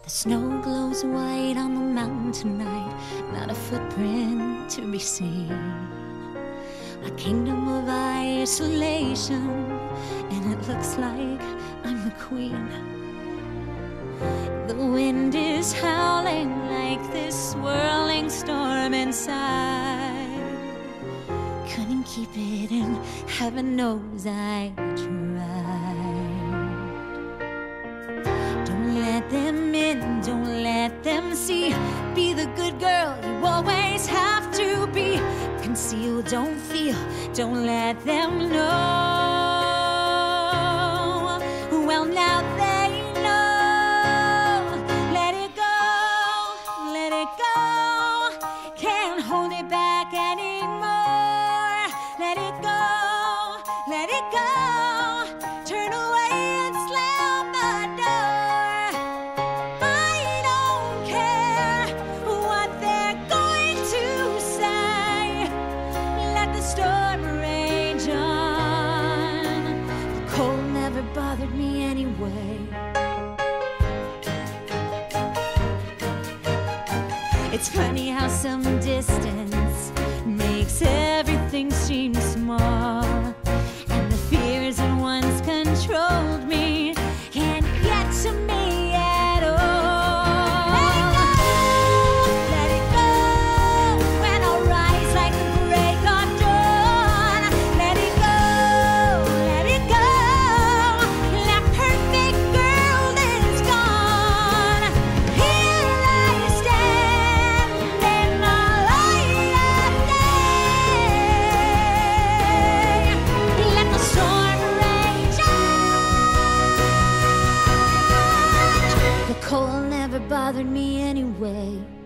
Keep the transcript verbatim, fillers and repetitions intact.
The snow glows white on the mountain tonight, not a footprint to be seen. A kingdom of isolation, and it looks like I'm the queen. The wind is howling like this swirling storm inside. Couldn't keep it in, heaven knows I tried. Don't let them in, don't let them see. Be the good girl you always have to be. Conceal, don't feel, don't let them know. Well, now they know. Let it go, let it go. Can't hold it back anymore. Let it go, let it go. Turn away and slam the door. I don't care what they're going to say. Let the storm rage on. The cold never bothered me anyway. It's funny how some distance makes everything seem small, and the fears that once controlled me can't get to me at all. Let it go, let it go, when I'll rise like the break of dawn. Let it go, let it go, that perfect girl is gone. Here I stand in the light of day. Let the storm rage on. The cold never bothered me anyway.